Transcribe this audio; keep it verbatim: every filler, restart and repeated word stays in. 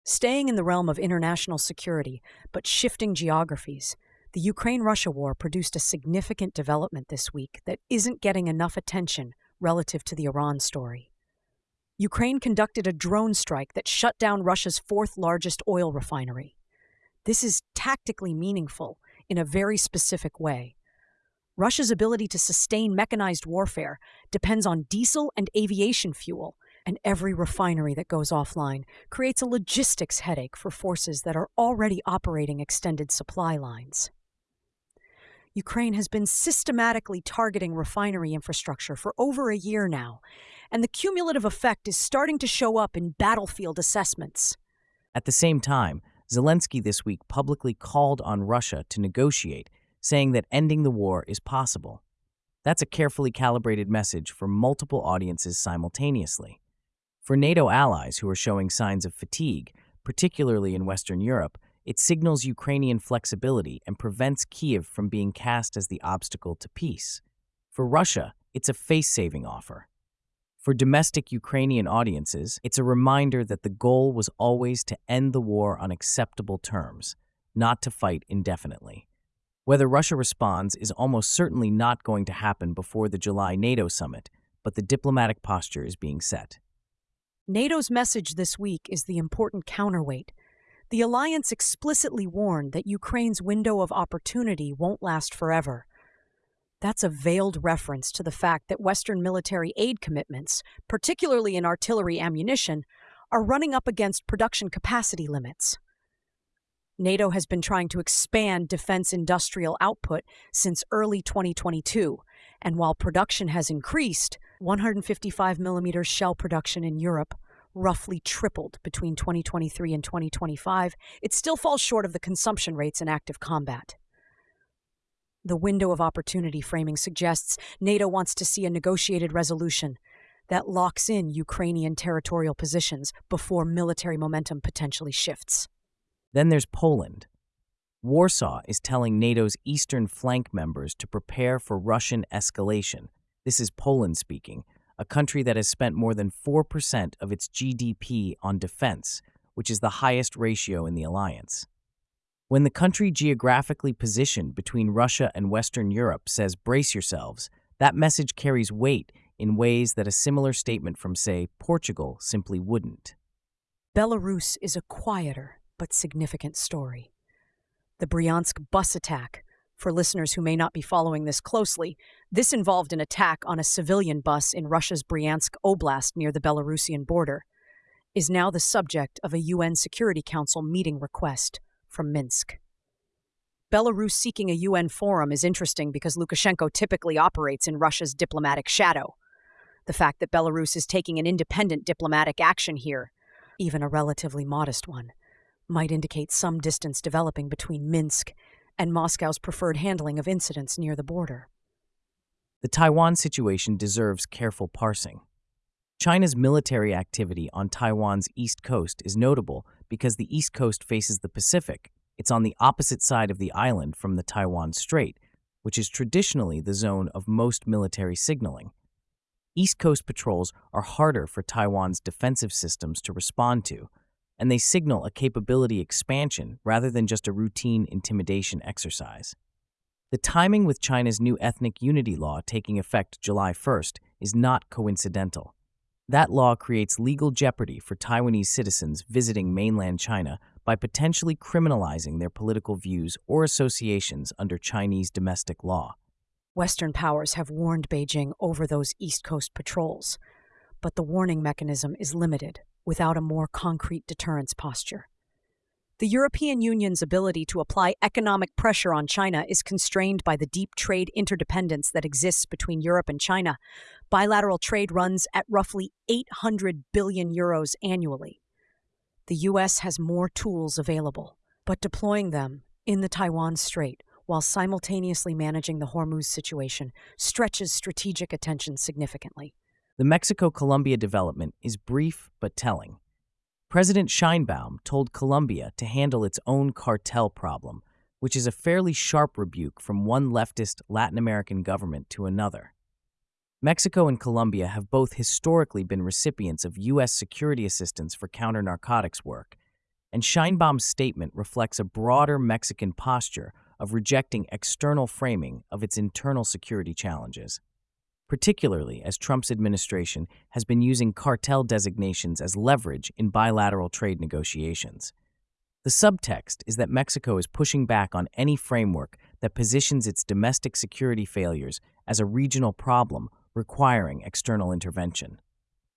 Staying in the realm of international security, but shifting geographies, the Ukraine Russia war produced a significant development this week that isn't getting enough attention relative to the Iran story. Ukraine conducted a drone strike that shut down Russia's fourth largest oil refinery. This is tactically meaningful in a very specific way. Russia's ability to sustain mechanized warfare depends on diesel and aviation fuel, and every refinery that goes offline creates a logistics headache for forces that are already operating extended supply lines. Ukraine has been systematically targeting refinery infrastructure for over a year now, and the cumulative effect is starting to show up in battlefield assessments. At the same time, Zelensky this week publicly called on Russia to negotiate, saying that ending the war is possible. That's a carefully calibrated message for multiple audiences simultaneously. For NATO allies who are showing signs of fatigue, particularly in Western Europe, it signals Ukrainian flexibility and prevents Kyiv from being cast as the obstacle to peace. For Russia, it's a face-saving offer. For domestic Ukrainian audiences, it's a reminder that the goal was always to end the war on acceptable terms, not to fight indefinitely. Whether Russia responds is almost certainly not going to happen before the July NATO summit, but the diplomatic posture is being set. NATO's message this week is the important counterweight. The alliance explicitly warned that Ukraine's window of opportunity won't last forever. That's a veiled reference to the fact that Western military aid commitments, particularly in artillery ammunition, are running up against production capacity limits. NATO has been trying to expand defense industrial output since early twenty twenty-two, and while production has increased, one fifty-five millimeter shell production in Europe roughly tripled between twenty twenty-three and twenty twenty-five, it still falls short of the consumption rates in active combat. The window of opportunity framing suggests NATO wants to see a negotiated resolution that locks in Ukrainian territorial positions before military momentum potentially shifts. Then there's Poland. Warsaw is telling NATO's eastern flank members to prepare for Russian escalation. This is Poland speaking, a country that has spent more than four percent of its G D P on defense, which is the highest ratio in the alliance. When the country geographically positioned between Russia and Western Europe says brace yourselves, that message carries weight in ways that a similar statement from, say, Portugal simply wouldn't. Belarus is a quieter but significant story. The Bryansk bus attack. For listeners who may not be following this closely, this involved an attack on a civilian bus in Russia's Bryansk Oblast near the Belarusian border, is now the subject of a U N Security Council meeting request from Minsk. Belarus seeking a U N forum is interesting because Lukashenko typically operates in Russia's diplomatic shadow. The fact that Belarus is taking an independent diplomatic action here, even a relatively modest one, might indicate some distance developing between Minsk and Moscow's preferred handling of incidents near the border. The Taiwan situation deserves careful parsing. China's military activity on Taiwan's east coast is notable because the east coast faces the Pacific. It's on the opposite side of the island from the Taiwan Strait, which is traditionally the zone of most military signaling. East Coast patrols are harder for Taiwan's defensive systems to respond to, and they signal a capability expansion rather than just a routine intimidation exercise. The timing with China's new ethnic unity law taking effect July first is not coincidental. That law creates legal jeopardy for Taiwanese citizens visiting mainland China by potentially criminalizing their political views or associations under Chinese domestic law. Western powers have warned Beijing over those East Coast patrols, but the warning mechanism is limited without a more concrete deterrence posture. The European Union's ability to apply economic pressure on China is constrained by the deep trade interdependence that exists between Europe and China. Bilateral trade runs at roughly eight hundred billion euros annually. The U S has more tools available, but deploying them in the Taiwan Strait while simultaneously managing the Hormuz situation stretches strategic attention significantly. The Mexico-Colombia development is brief but telling. President Sheinbaum told Colombia to handle its own cartel problem, which is a fairly sharp rebuke from one leftist Latin American government to another. Mexico and Colombia have both historically been recipients of U S security assistance for counter-narcotics work, And Sheinbaum's statement reflects a broader Mexican posture of rejecting external framing of its internal security challenges, particularly as Trump's administration has been using cartel designations as leverage in bilateral trade negotiations. The subtext is that Mexico is pushing back on any framework that positions its domestic security failures as a regional problem requiring external intervention.